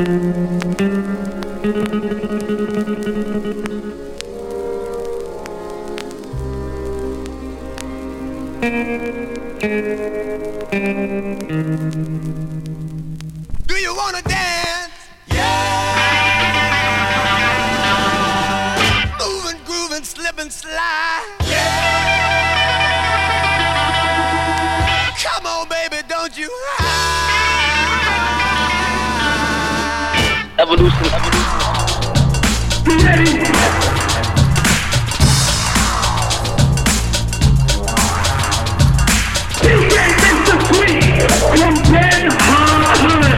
Do you wanna dance? Yeah. Moving, grooving, slipping, slide. Yeah. Come on, baby, don't you hide. Evolution. DJ Mr. Sweet from Ben Harlan.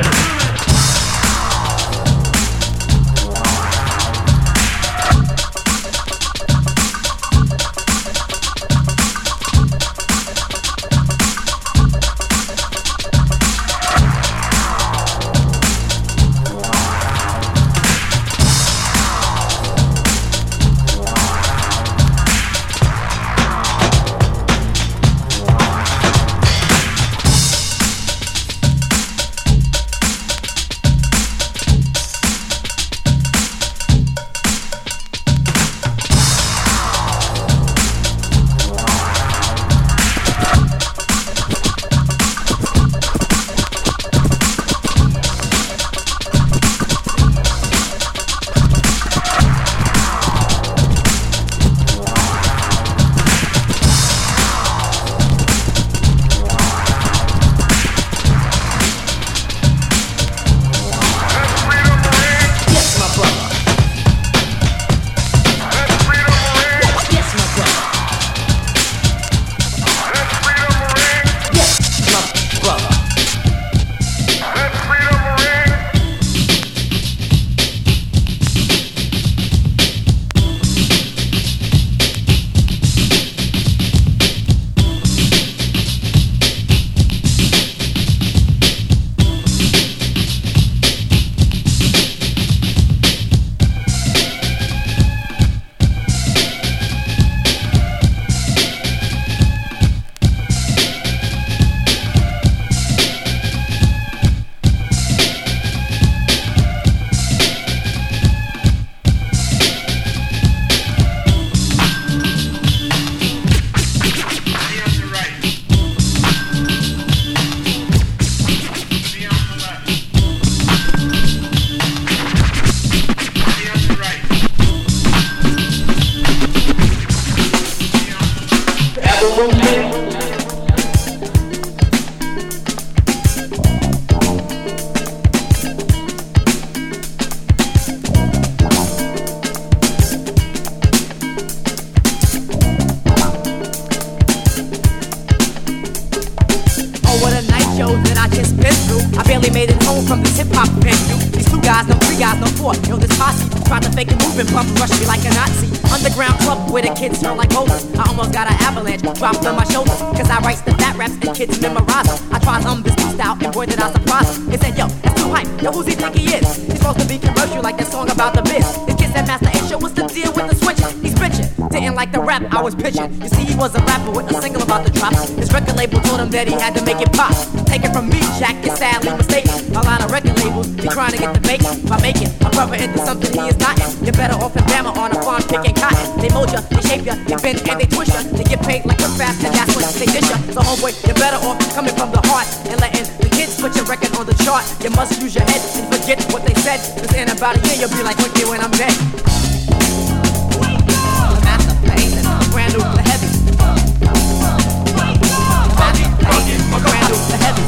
Kids memorize them. I tried this new style and boy did I surprise them. They said, yo, that's too hype. Yo, who's he think he is? He's supposed to be commercial like that song about the biz. His kid said, Master Asia, what's the deal with the switching? He's bitching. Didn't like the rap I was pitching. You see, he was a rapper with a single about the drop. His record label told him that he had to make it pop. Take it from me, Jack, is sadly mistaken. A lot of record labels be trying to get the bait by making a brother into something he is not in. You're better off in Bama on a farm picking cotton. They mold ya, they shape ya, they bend and they twist ya. They get paid like a fast and that's when they dish ya. So homeboy, you're better off coming from the heart and letting the kids put your record on the chart. You must use your head and forget what they said. Cause in about a year you'll be like Wicked when I'm dead. Master Blaze and brand new the heavy. Master Blaze and brand new the heavy.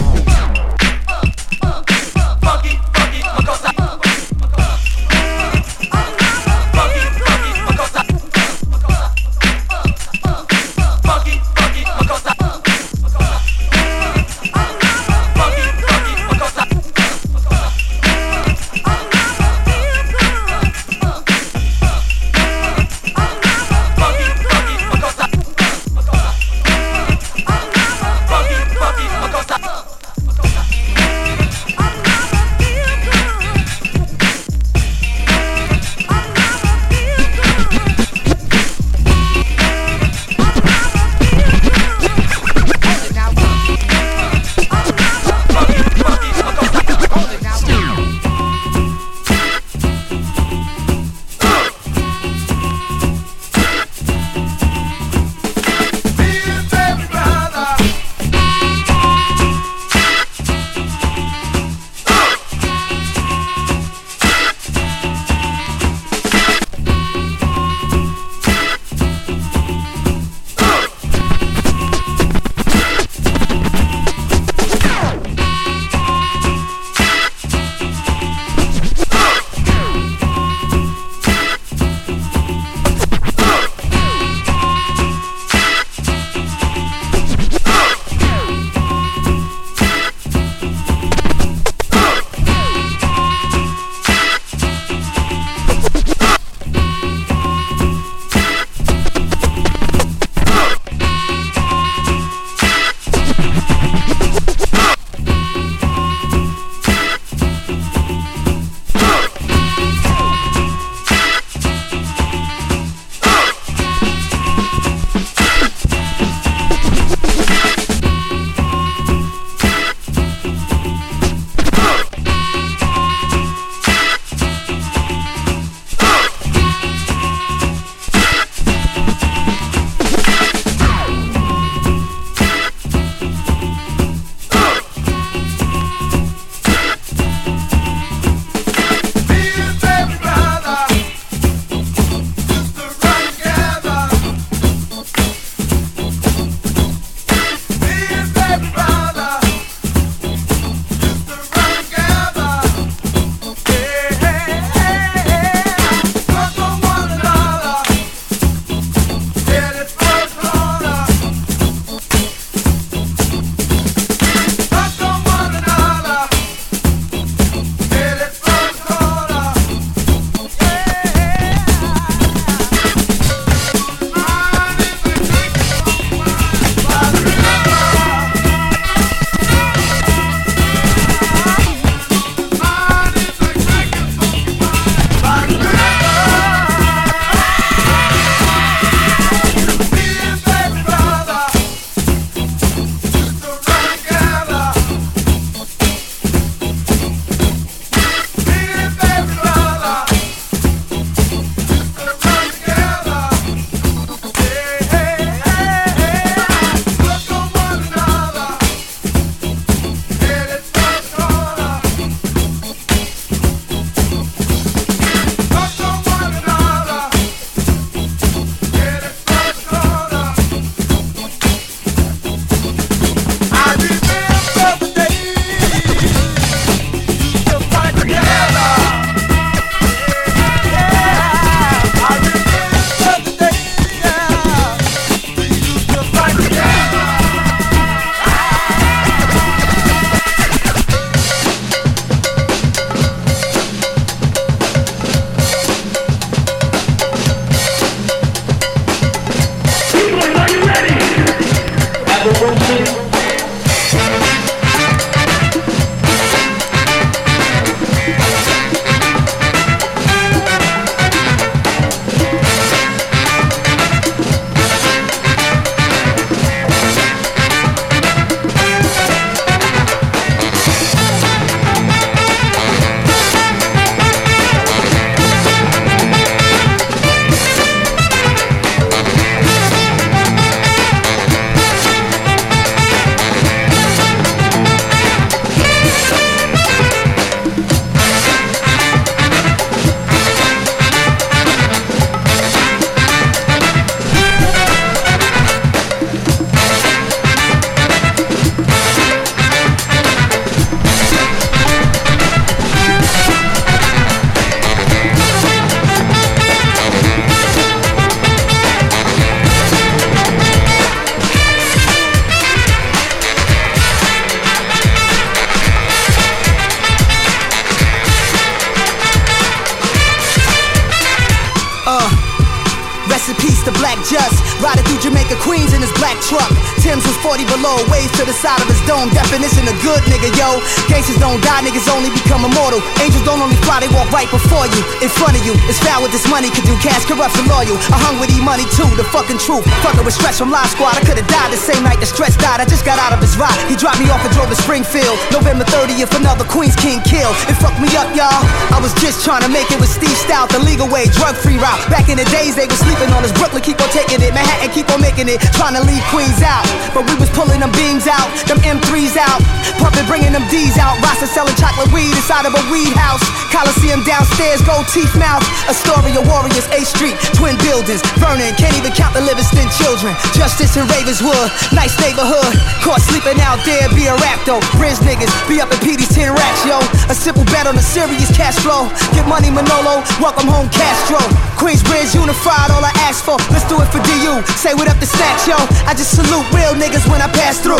through Jamaica, Queens in his black truck. Tim's was 40 below, waves to the side of his dome. Definition of good nigga, yo. Gangsters don't die, niggas only become immortal. Angels don't only fly, they walk right before you. In front of you, it's foul what this money can do. Cash corrupts and loyal. I hung with E-Money too, the fucking truth. Fucking with Stretch from Live Squad. I could've died the same night that Stretch died. I just got out of his ride. He dropped me off and drove to Springfield. November 30th, another Queens King kill. It fucked me up, y'all. I was just trying to make it with Steve Stout, the legal way, drug-free route. Back in the days, they was sleeping on us. Brooklyn keep on taking it. Manhattan keep on making it. Trying to leave Queens out. But we was pulling them beams out, them M3s out. Pumping, bringing them D's out. Rasta selling chocolate weed inside of a weed house. Coliseum downstairs, gold teeth mouth. Astoria, Warriors, 8th Street, twin buildings. Vernon, can't even count the Livingston children. Justice in Ravenswood, nice neighborhood. Caught sleeping out there, be a rap though. Bridge niggas, be up in PD's 10 racks, yo. A simple bet on a serious cash flow. Get money, Manolo, welcome home, Castro. Queensbridge unified, all I ask for. Let's do it for DU, say what up to Stacks, yo. I just salute real niggas when I pass through.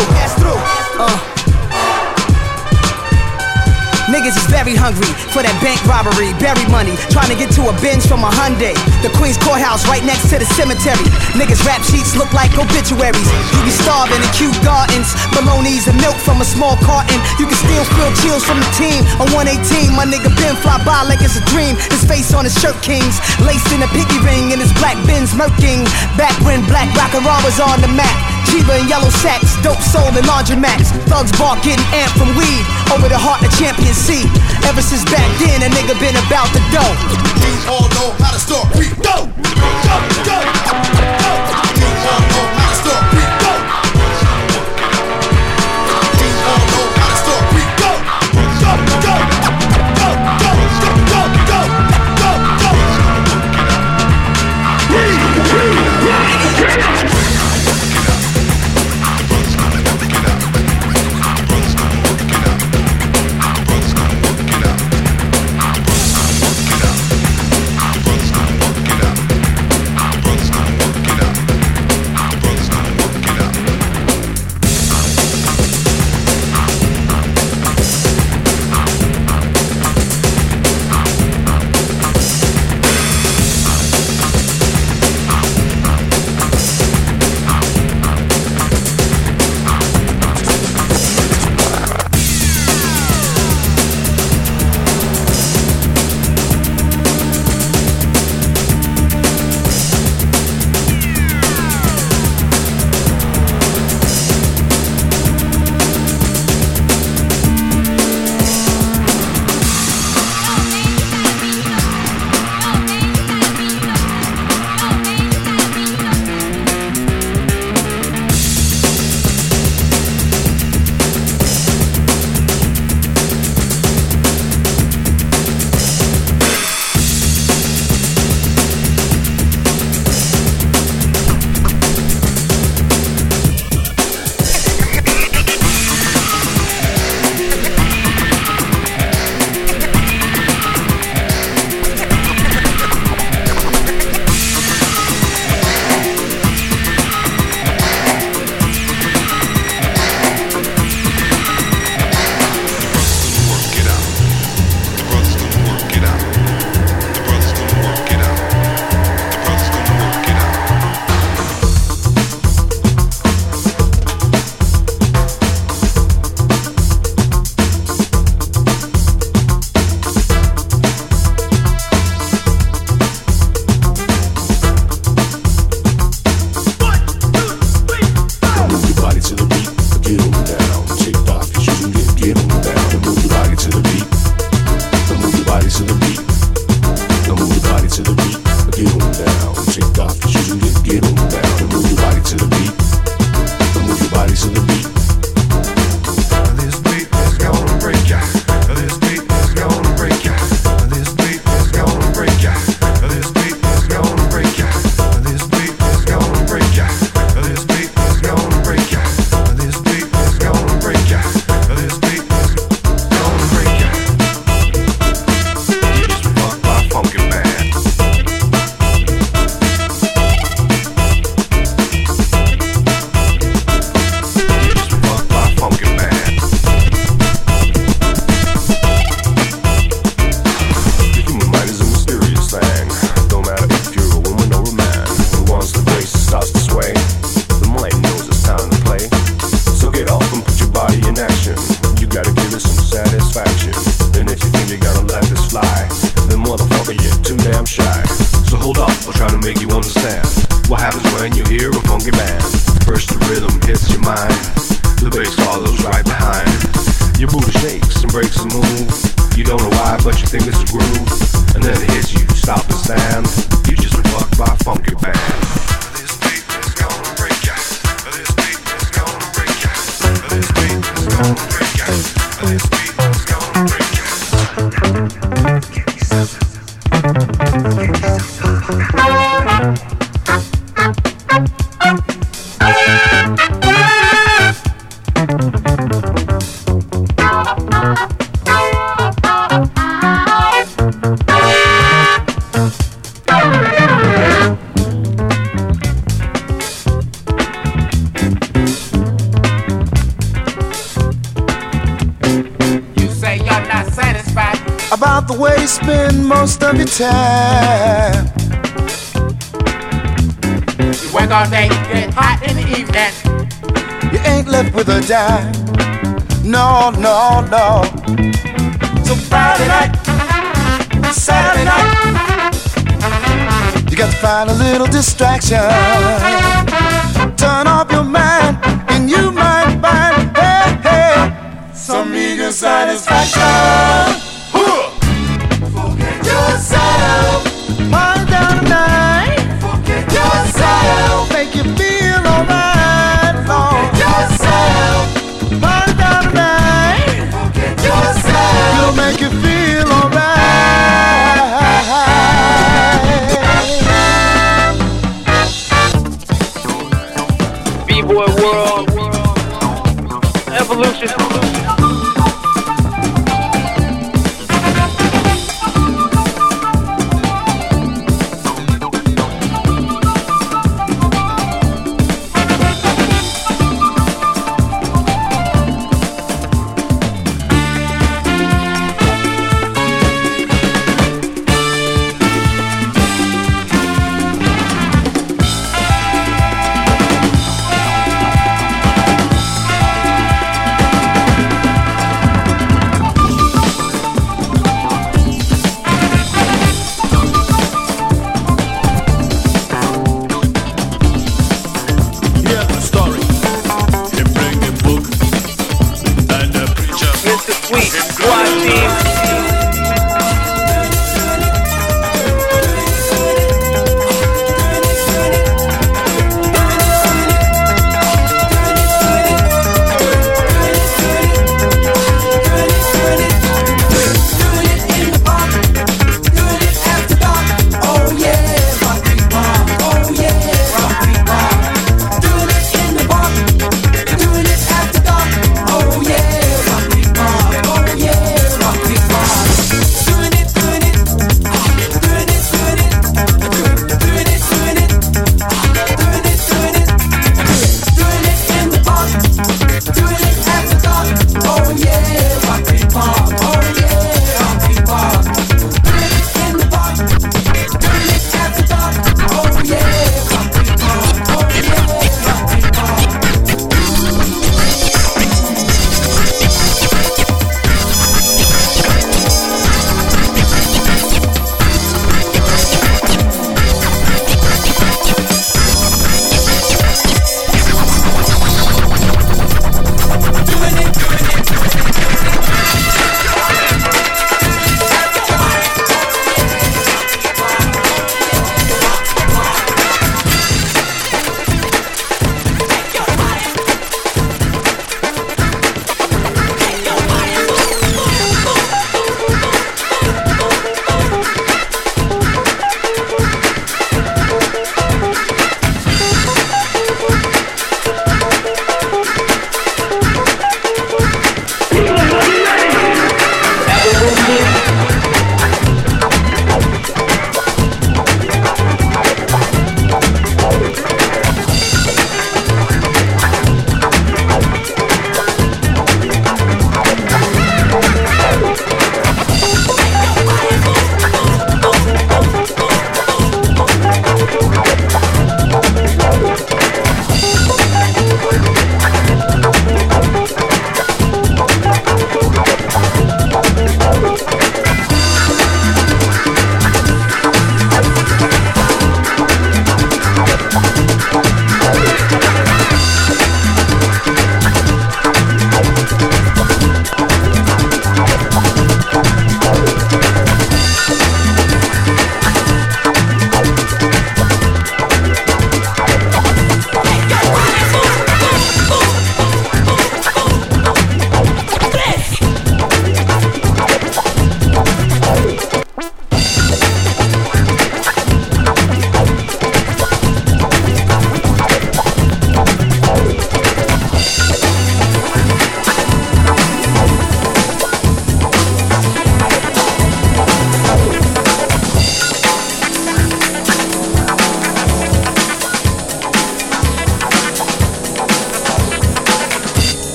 Niggas is very hungry for that bank robbery, bury money, trying to get to a Benz from a Hyundai. The Queens Courthouse right next to the cemetery. Niggas rap sheets look like obituaries. You be starving in Kew Gardens, bolognas and milk from a small carton. You can still feel chills from the team. On 118, my nigga Ben fly by like it's a dream. His face on his shirt kings, laced in a piggy ring, and his black Benz murking. Back when Black Rock'n'Roll was on the map. Chiba and yellow sacks, dope soul and laundromats. Thugs bark getting amped from weed over the heart of Champion C. Ever since back then, a nigga been about the dough. You all know how to start beat. Go, go, go, go. You all know how to start beat. Go. You all know how to start beat. Go, go, go, go, go, go, go, go, go. the bass follows right behind. Your booty shakes and breaks the move. You don't know why, but you think it's a groove. And then it hits you, stop the sound. You just been fucked by a funky band. This beat is gonna break ya. This beat is gonna break ya. This beat is gonna break ya. This beat is gonna break ya. Give me something. Give me something. About the way you spend most of your time. You work all day, get hot in the evening. You ain't left with a dime. No, no, no. So Friday night, Saturday night, you got to find a little distraction. Turn off your mind and you might find, hey, hey, some eager satisfaction. Forget yourself, wind down tonight. Forget yourself, make you feel alright. Forget yourself, wind down tonight. Forget yourself, it'll make you feel alright. B-boy world, evolution. Oh yeah,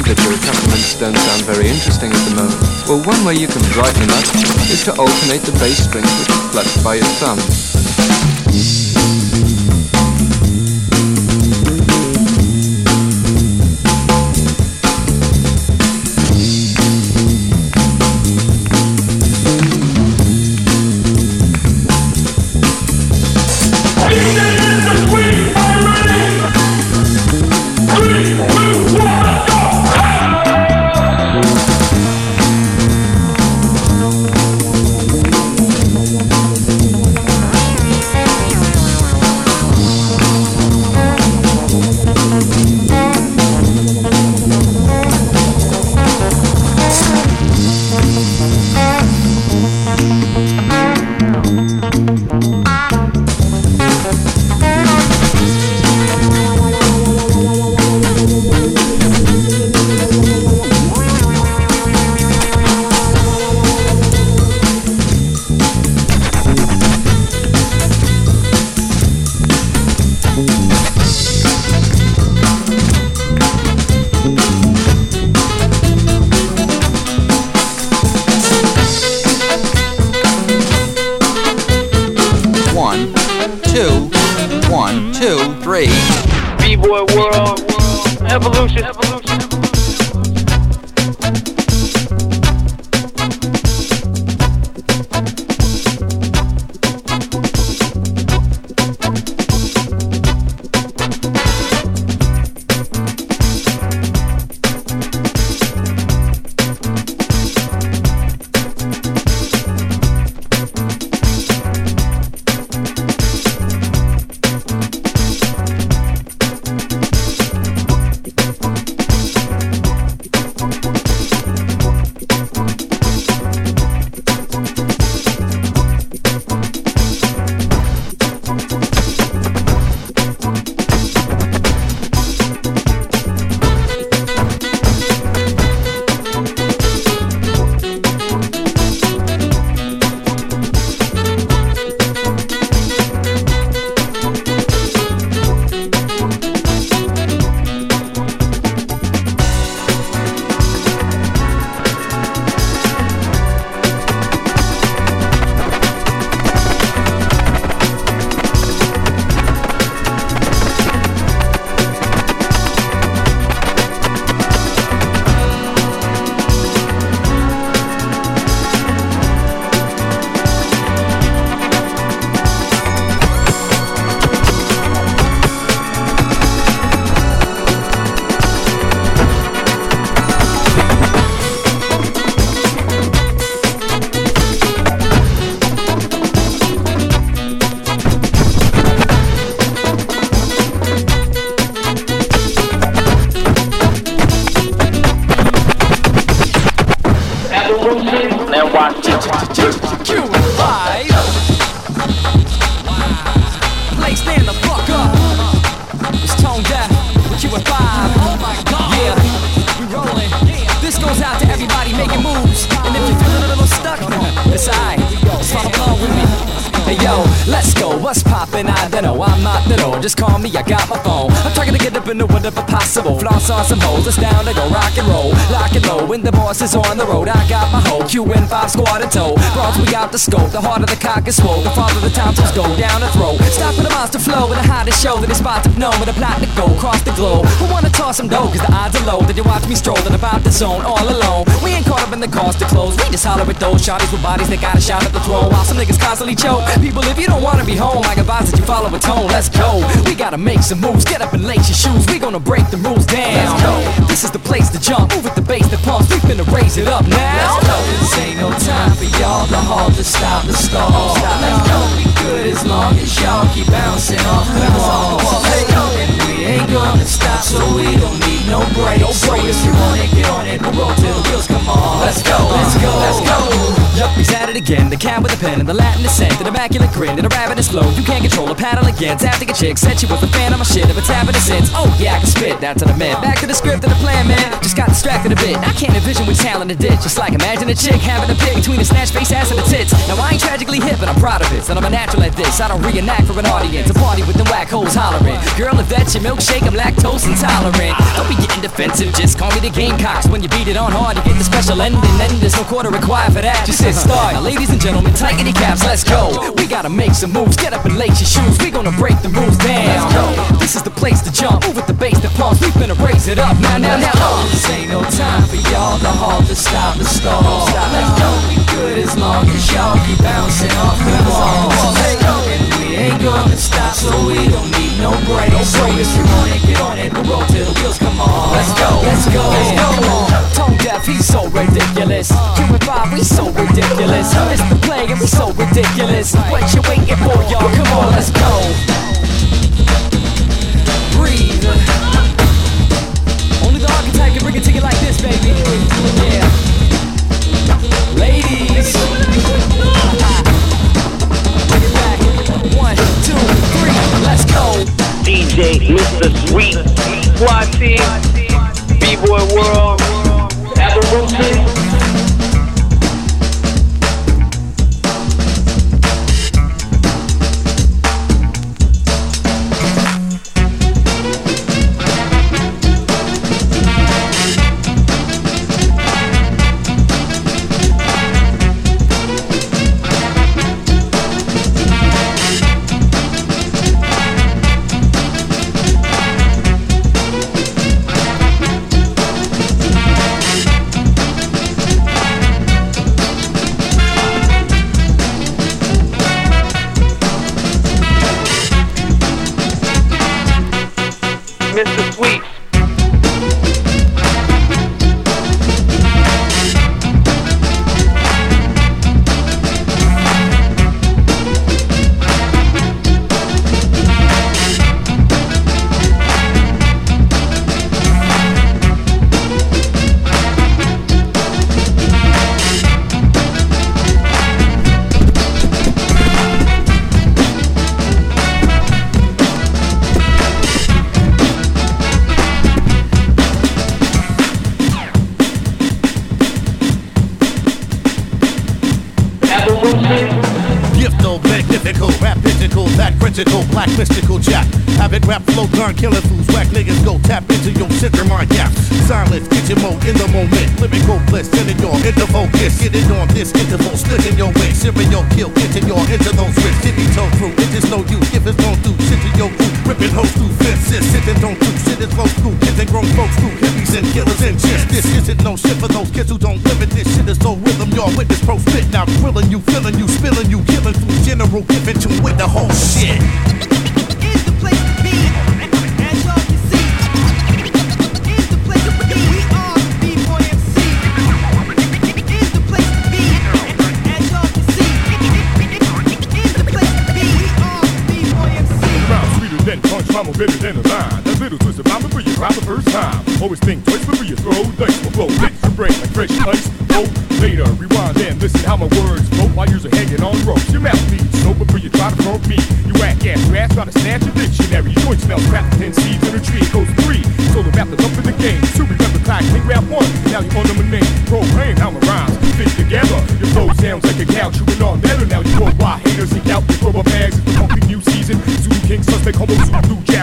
that your accompaniments don't sound very interesting at the moment? Well, one way you can brighten them up is to alternate the bass strings which are plucked by your thumb. B-Boy World, Evolution. And watch it. Live. Play, stand the fuck up. It's Tone Deaf with you at 5. Oh my god. Yeah, we rolling. This goes out to everybody making moves. And if you're feeling a little stuck, it's alright. Just follow along with me. Hey yo, let's go, what's poppin'? I don't know, I'm not little, just call me, I got my phone. I'm trying to get up in the whatever possible. Floss on some hoes, it's down to go rock and roll. Lock and low, when the boss is on the road, I got my hoe, QN5 squad in tow. Bronze, we out the scope, the heart of the cock is swole. The father of the tonsils go down the throat. Stop with the monster flow, with the hottest show that is spot to know. With a plot to go across the globe. Who wanna toss some dough, cause the odds are low that you watch me strolling about the zone all alone. We ain't caught up in the cost of clothes, we just holler at those shotties with bodies that got a shot at the throne. While some niggas constantly choke. People, if you don't wanna be home, I advise that you follow a tone. Let's go. We gotta make some moves. Get up and lace your shoes. We gonna break the rules down. Let's go. This is the place to jump. Move with the bass that pumps. We finna raise it up now. Let's go. This ain't no time for y'all to halt, to stop, to stall. Let's go. We good as long as y'all keep bouncing off the wall. Let's go. And we ain't gonna stop, so we don't need no breaks. So if you want it, get on it. We'll roll till the wheels come on. Let's go. Let's go. Let's go. Yup, he's at it again. The cat with the pen and the Latin descent, an immaculate grin and a ravenous flow. You can't control a paddle again. Tapping a chick, said she was a fan of my shit. If it's happened since, oh yeah, I can spit that to the man. Back to the script and the plan, man. Just got distracted a bit. I can't envision which talent it did. Just like imagine a chick having a pick between the snatch face, ass, and the tits. Now I ain't tragically hip, but I'm proud of it. And I'm a natural at this. I don't reenact for an audience. A party with the whack hoes hollering. Girl, if that's your milkshake, I'm lactose intolerant. Don't be getting defensive, just call me the Gamecocks. When you beat it on hard, you get the special ending. Then there's no quarter required for that. Just hit start. Now, ladies and gentlemen, tighten your caps, let's go. We gotta make some moves. Get up and lace your shoes. We gonna break the rules down. Let's go. This is the place to jump. Move with the bass that pumps. We finna raise it up. Now. This ain't no time for y'all to halt, to stop, to stall. Let's go. We good as long as y'all keep bouncing off the walls. Let's go. And we ain't gonna stop, so we don't need no break. So if you want it, get on it. The road till the wheels come on. Let's go. Let's go. Let's go. Tone deaf, he's so ridiculous. Q5, we so ridiculous. Mr. Play, and we so ridiculous. What you waiting for, y'all? Come on, let's go. Breathe. Only the archetype can bring it to you like this, baby. Yeah. Ladies. Bring it back. 1, 2, 3, let's go. DJ Mr. Sweet, SWAT team, B-Boy World, Evolution. Mr. Sweet. Gifto, magnifical, rap physical, that critical, black mystical jack. Have it rap flow, darn killer fools, whack niggas go tap into your center mind gap. Silence, kitchen mode in the moment, lyrical bliss, sending your into focus. Get it on this interval, sticking your way, serial kill, getting your into those wrists. Tippy toe through, it is no use, if it's don't do, shit to your group, ripping hoes through fences, sitting don't do, shit is low school, kids and grown folks through, hippies and killers and chicks. This isn't no shit for those kids who don't live it, this shit is so rhythm, y'all witness pro spit, now grilling you, filling you, spilling you, killing through general, giving to with the whole shit. Is the place to be, as y'all can see. Is the place to be, we are B-Boy MC. Is the place to be, as y'all can see. Is the place to be, we are B-Boy MC. Rhyme sweeter than punch, rhyme better than a line. That little twist of rhyme before you drop the first time. Always think twice before you throw dice. My flow hits your brain like fresh ice. Oh, later, rewind and listen how my words flow while yours are hanging on ropes. Your mouth bleeds so before you try to throw me. You whack ass, your ass try to snatch a dictionary. Your joint smells crap, 10 seeds in a tree. It goes 3. So the rap is up in the game. 2 remember clock, take rap 1. Now you on the name. Program how my rhymes fit together. Your flow sounds like a cow chewing on leather. Now you worldwide haters seek out your rubber bags. It's the pumping new season. Zulu King, suspect, homo, Zulu, Jack.